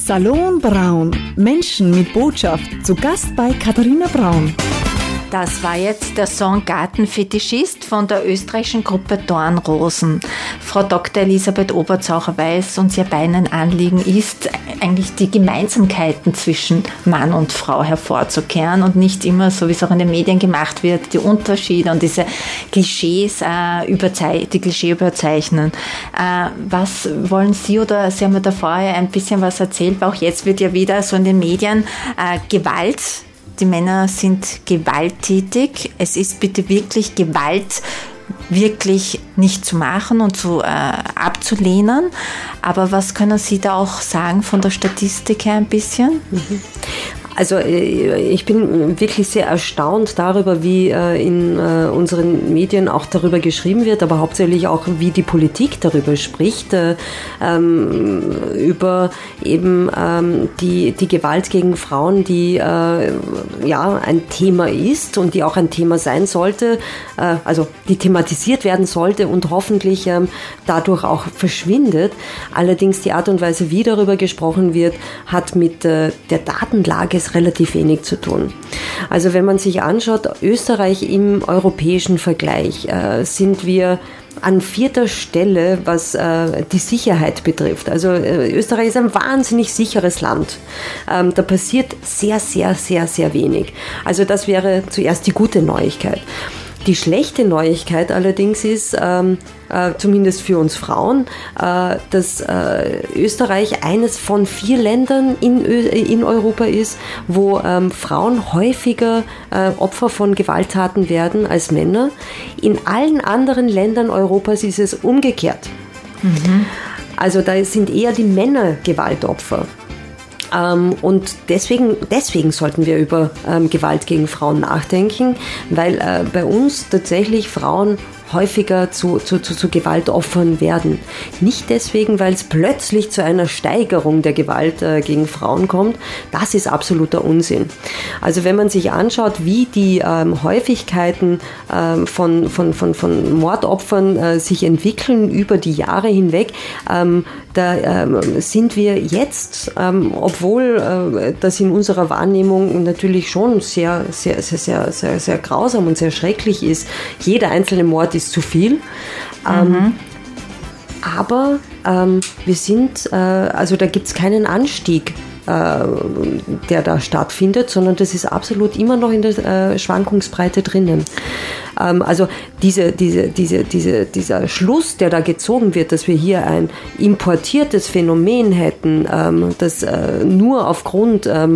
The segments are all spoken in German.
Salon Braun. Menschen mit Botschaft. Zu Gast bei Katharina Braun. Das war jetzt der Song Gartenfetischist von der österreichischen Gruppe Dornrosen. Frau Dr. Elisabeth Obertzaucher weiß, uns ja beiden ein Anliegen ist, eigentlich die Gemeinsamkeiten zwischen Mann und Frau hervorzukehren und nicht immer, so wie es auch in den Medien gemacht wird, die Unterschiede und diese Klischees, die Klischee überzeichnen. Was wollen Sie, oder Sie haben mir da vorher ein bisschen was erzählt, weil auch jetzt wird ja wieder so in den Medien Gewalt. Die Männer sind gewalttätig. Es ist bitte wirklich Gewalt wirklich nicht zu machen und abzulehnen. Aber was können Sie da auch sagen von der Statistik her ein bisschen? Also ich bin wirklich sehr erstaunt darüber, wie in unseren Medien auch darüber geschrieben wird, aber hauptsächlich auch, wie die Politik darüber spricht, über eben die Gewalt gegen Frauen, die ein Thema ist und die auch ein Thema sein sollte, also die thematisiert werden sollte und hoffentlich dadurch auch verschwindet. Allerdings die Art und Weise, wie darüber gesprochen wird, hat mit der Datenlage relativ wenig zu tun. Also wenn man sich anschaut, Österreich im europäischen Vergleich sind wir an 4. Stelle, was die Sicherheit betrifft. Also Österreich ist ein wahnsinnig sicheres Land. Da passiert sehr, sehr, sehr, sehr wenig. Also das wäre zuerst die gute Neuigkeit. Die schlechte Neuigkeit allerdings ist, zumindest für uns Frauen, dass Österreich eines von 4 Ländern in Europa ist, wo Frauen häufiger Opfer von Gewalttaten werden als Männer. In allen anderen Ländern Europas ist es umgekehrt. Mhm. Also da sind eher die Männer Gewaltopfer. Und deswegen sollten wir über Gewalt gegen Frauen nachdenken, weil bei uns tatsächlich Frauen häufiger zu Gewaltopfern werden. Nicht deswegen, weil es plötzlich zu einer Steigerung der Gewalt gegen Frauen kommt. Das ist absoluter Unsinn. Also wenn man sich anschaut, wie die Häufigkeiten von Mordopfern sich entwickeln über die Jahre hinweg, da sind wir jetzt, obwohl das in unserer Wahrnehmung natürlich schon sehr, sehr, sehr, sehr, sehr, sehr grausam und sehr schrecklich ist. Jeder einzelne Mord ist zu viel. Aber wir sind, also da gibt es keinen Anstieg, der da stattfindet, sondern das ist absolut immer noch in der Schwankungsbreite drinnen. Also dieser Schluss, der da gezogen wird, dass wir hier ein importiertes Phänomen hätten, das nur aufgrund der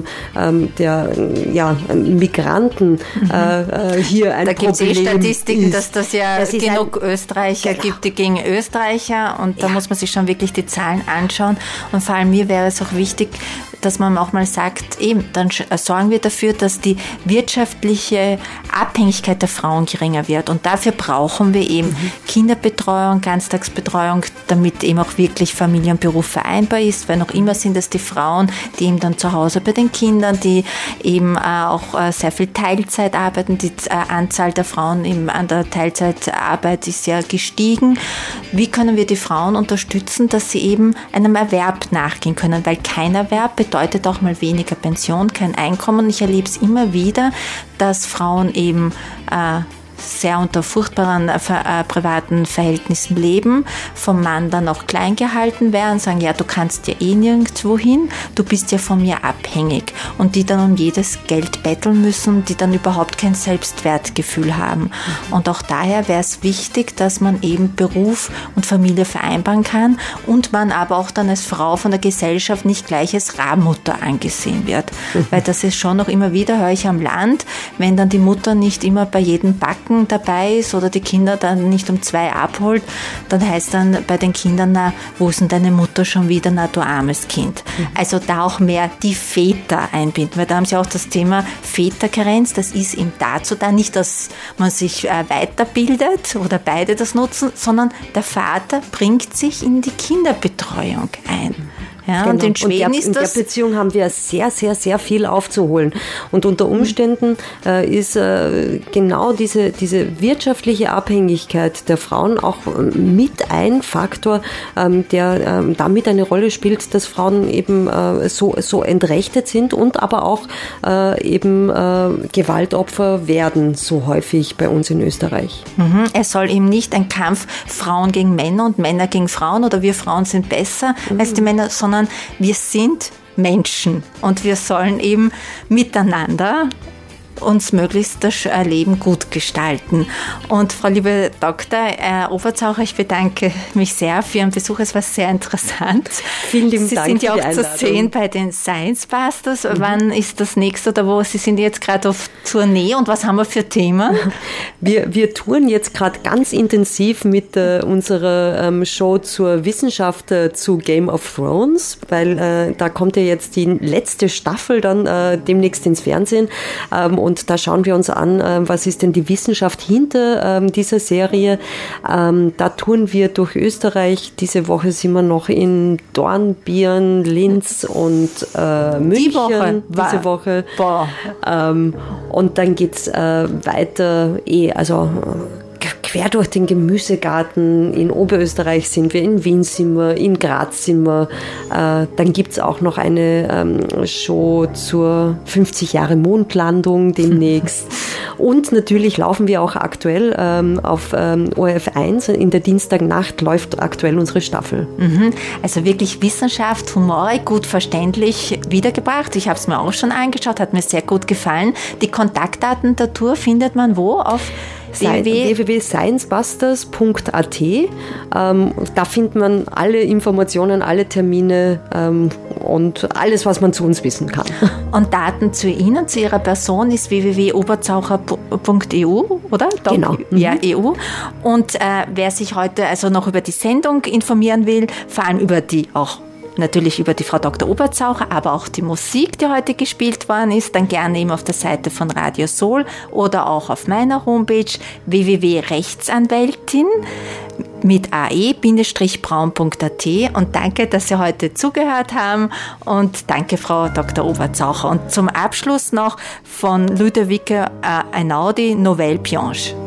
Migranten hier ein Problem ist. Da gibt es Statistiken, dass das genug Österreicher gibt, die gegen Österreicher, und da muss man sich schon wirklich die Zahlen anschauen, und vor allem mir wäre es auch wichtig, dass man auch mal sagt, eben, dann sorgen wir dafür, dass die wirtschaftliche Abhängigkeit der Frauen geringer wird. Und dafür brauchen wir eben Kinderbetreuung, Ganztagsbetreuung, damit eben auch wirklich Familie und Beruf vereinbar ist, weil noch immer sind es die Frauen, die eben dann zu Hause bei den Kindern, die eben auch sehr viel Teilzeit arbeiten. Die Anzahl der Frauen eben an der Teilzeitarbeit ist ja gestiegen. Wie können wir die Frauen unterstützen, dass sie eben einem Erwerb nachgehen können? Weil kein Erwerb bedeutet auch mal weniger Pension, kein Einkommen. Ich erlebe es immer wieder, dass Frauen eben sehr unter furchtbaren privaten Verhältnissen leben, vom Mann dann auch klein gehalten werden, sagen, ja, du kannst ja eh nirgendwo hin, du bist ja von mir abhängig, und die dann um jedes Geld betteln müssen, die dann überhaupt kein Selbstwertgefühl haben. Und auch daher wäre es wichtig, dass man eben Beruf und Familie vereinbaren kann und man aber auch dann als Frau von der Gesellschaft nicht gleich als Rabenmutter angesehen wird. Weil das ist schon noch immer wieder, höre ich am Land, wenn dann die Mutter nicht immer bei jedem Backen dabei ist oder die Kinder dann nicht um 2 abholt, dann heißt dann bei den Kindern, na, wo ist denn deine Mutter schon wieder, na, du armes Kind. Also da auch mehr die Väter einbinden, weil da haben sie auch das Thema Väterkarenz, das ist eben dazu da, nicht, dass man sich weiterbildet oder beide das nutzen, sondern der Vater bringt sich in die Kinderbetreuung ein. Ja, genau. Und in Schweden ist das... In der Beziehung haben wir sehr, sehr, sehr viel aufzuholen. Und unter Umständen ist genau diese wirtschaftliche Abhängigkeit der Frauen auch mit ein Faktor, der damit eine Rolle spielt, dass Frauen eben so entrechtet sind und aber auch eben Gewaltopfer werden, so häufig bei uns in Österreich. Es soll eben nicht ein Kampf Frauen gegen Männer und Männer gegen Frauen oder wir Frauen sind besser als die Männer, sondern wir sind Menschen und wir sollen eben miteinander uns möglichst das Leben gut gestalten. Und Frau liebe Dr. Obertzaucher, ich bedanke mich sehr für Ihren Besuch. Es war sehr interessant. Vielen lieben Dank. Sie sind ja auch zu sehen bei den Science Busters. Wann ist das nächste oder wo? Sie sind jetzt gerade auf Tournee und was haben wir für Themen? Wir touren jetzt gerade ganz intensiv mit unserer Show zur Wissenschaft zu Game of Thrones, weil da kommt ja jetzt die letzte Staffel dann demnächst ins Fernsehen. Und da schauen wir uns an, was ist denn die Wissenschaft hinter dieser Serie. Da touren wir durch Österreich. Diese Woche sind wir noch in Dornbirn, Linz und München. Diese Woche. Und dann geht's weiter quer durch den Gemüsegarten. In Oberösterreich sind wir, in Wien sind wir, in Graz sind wir. Dann gibt es auch noch eine Show zur 50 Jahre Mondlandung demnächst. Und natürlich laufen wir auch aktuell auf ORF1. In der Dienstagnacht läuft aktuell unsere Staffel. Also wirklich Wissenschaft, Humor, gut verständlich wiedergebracht. Ich habe es mir auch schon angeschaut, hat mir sehr gut gefallen. Die Kontaktdaten der Tour findet man wo? Auf www.sciencebusters.at. Da findet man alle Informationen, alle Termine und alles, was man zu uns wissen kann. Und Daten zu Ihnen, zu Ihrer Person ist www.oberzaucher.eu, oder? Genau. Ja, EU. Und wer sich heute also noch über die Sendung informieren will, vor allem natürlich über die Frau Dr. Obertzaucher, aber auch die Musik, die heute gespielt worden ist, dann gerne eben auf der Seite von Radio Soul oder auch auf meiner Homepage www.rechtsanwältin mit ae-braun.at. Und danke, dass Sie heute zugehört haben und danke, Frau Dr. Obertzaucher. Und zum Abschluss noch von Ludovico Einaudi, Nouvelle Pionge.